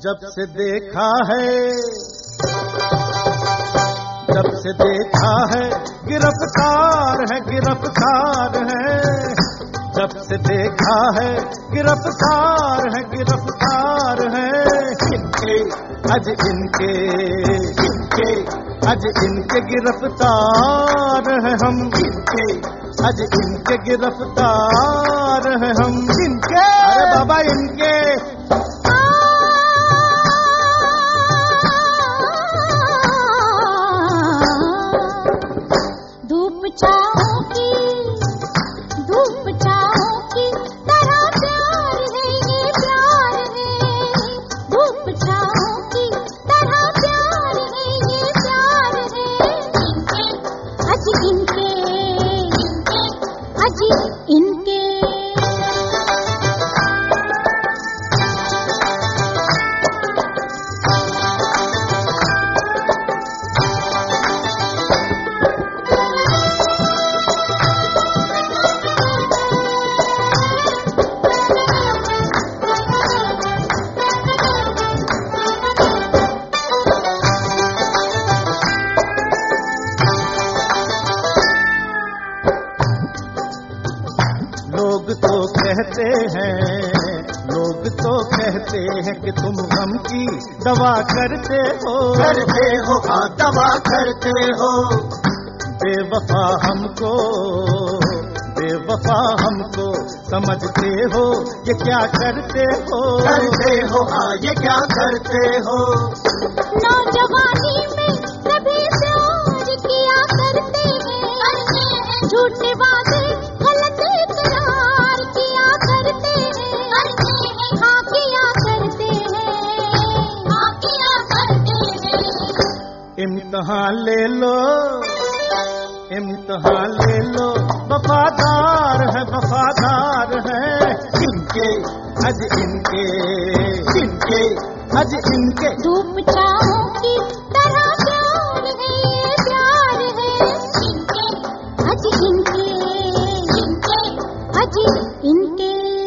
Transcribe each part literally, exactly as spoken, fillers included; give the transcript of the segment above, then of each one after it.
जब से देखा है जब से देखा है गिरफ्तार है गिरफ्तार है जब से देखा है गिरफ्तार है गिरफ्तार है इनके आज इनके इनके आज इनके गिरफ्तार है हम इनके आज इनके गिरफ्तार है हम इनके अरे बाबा इनके धूप छाओं की धूप छाओं की तरह प्यार है ये प्यार है धूप छाओं की तरह प्यार है ये प्यार है आज इनके आज इनके लोग तो कहते हैं लोग तो कहते हैं कि तुम गम की दवा करते हो करते हो हाँ दवा करते हो बेवफा हमको बेवफा हमको समझते हो ये क्या करते हो करते हो हाँ ये क्या करते हो नौजवानी में सभी प्यार किया करते हैं झूठे वादे गलत इकरार किया करते हैं हाँ किया करते हैं हाँ किया करते हैं इम्तिहान ले लो इम्तिहान ले लो वफादार है वफादार है इनके आज इनके इनके आज इनके धूप छाओं की तरह प्यार है ये प्यार है इनके आज इनके इनके आज इनके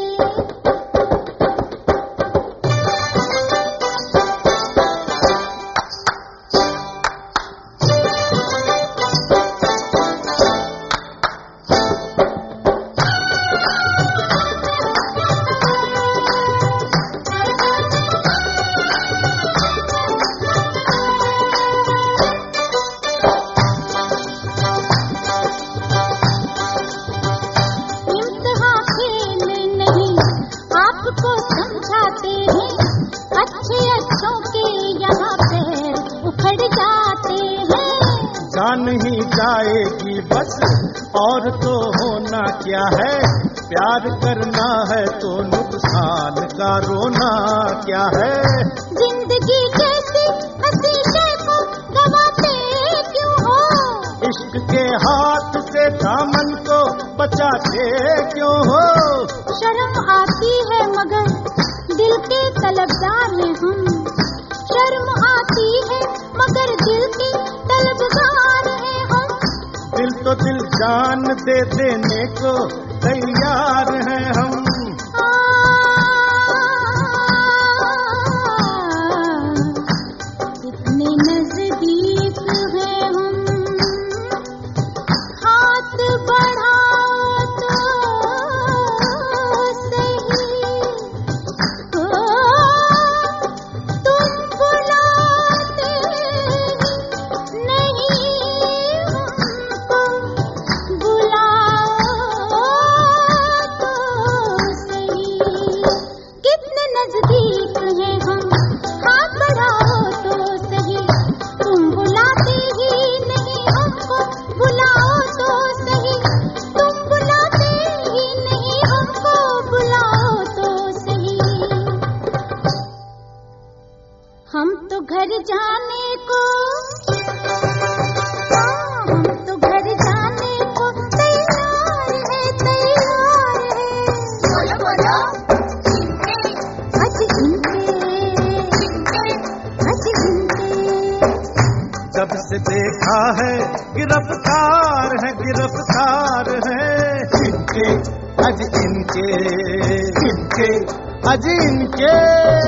आपको समझाते हैं अच्छे अच्छों के यहाँ पैर उखड़ जाते हैं जान ही जाएगी बस और तो होना क्या है प्यार करना है तो नुकसान का रोना क्या है जिंदगी जैसी हंसी को गवाते क्यों हो इश्क के हाथ से दामन को बचाते क्यों हो शर्म आती है मगर दिल के तलबदार हैं हम शर्म आती है मगर दिल के तलबदार हैं हम दिल तो दिल जान दे देने को तैयार हैं हम कितने नजदीक हैं हम हाथ बढ़ाओ तो सही तुम बुलाते नहीं हमको बुलाओ तो सही कितने नजदीक हैं हम हाथ बढ़ाओ तो सही तुम बुलाते ही नहीं हमको बुलाओ तो सही तुम बुलाते ही नहीं हमको बुलाओ तो सही हम तो घर जाने को हाँ, हम तो घर जाने को तैयार है तैयार है बोलो बोलो आज इनके आज इनके जब से देखा है गिरफ्तार है गिरफ्तार है इनके आज इनके इनके आज इनके